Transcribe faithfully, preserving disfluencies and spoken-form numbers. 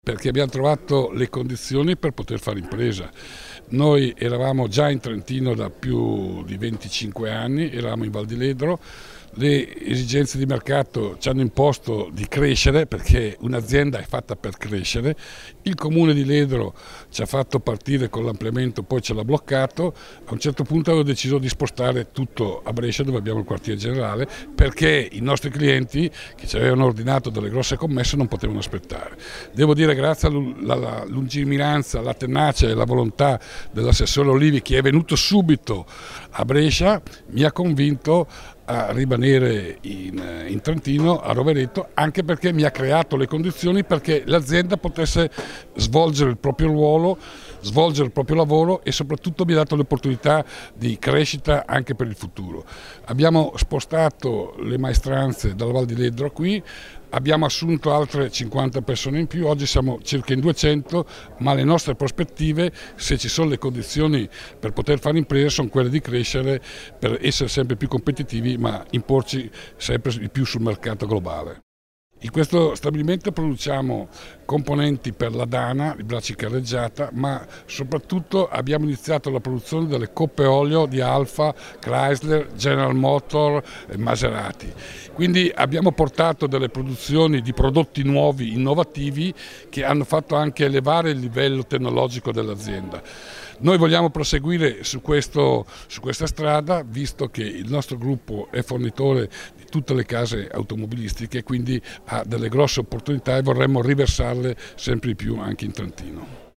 Perché abbiamo trovato le condizioni per poter fare impresa. Noi eravamo già in Trentino da più di venticinque anni, eravamo in Val di Ledro, le esigenze di mercato ci hanno imposto di crescere perché un'azienda è fatta per crescere, il comune di Ledro ci ha fatto partire con l'ampliamento, poi ce l'ha bloccato, a un certo punto avevo deciso di spostare tutto a Brescia dove abbiamo il quartier generale perché i nostri clienti che ci avevano ordinato delle grosse commesse non potevano aspettare. Devo dire grazie alla lungimiranza, alla tenacia e alla volontà dell'assessore Olivi che è venuto subito a Brescia, mi ha convinto a rimanere in, in Trentino, a Rovereto, anche perché mi ha creato le condizioni perché l'azienda potesse svolgere il proprio ruolo, svolgere il proprio lavoro e soprattutto mi ha dato l'opportunità di crescita anche per il futuro. Abbiamo spostato le maestranze dalla Val di Ledro qui, abbiamo assunto altre cinquanta persone in più, oggi siamo circa in duecento, ma le nostre prospettive, se ci sono le condizioni per poter fare impresa, sono quelle di crescere per essere sempre più competitivi, ma imporci sempre di più sul mercato globale. In questo stabilimento produciamo componenti per la Dana, i bracci carreggiata, ma soprattutto abbiamo iniziato la produzione delle coppe olio di Alfa, Chrysler, General Motors e Maserati. Quindi abbiamo portato delle produzioni di prodotti nuovi, innovativi, che hanno fatto anche elevare il livello tecnologico dell'azienda. Noi vogliamo proseguire su, questo, su questa strada, visto che il nostro gruppo è fornitore di tutte le case automobilistiche, quindi ha delle grosse opportunità e vorremmo riversarle sempre di più anche in Trentino.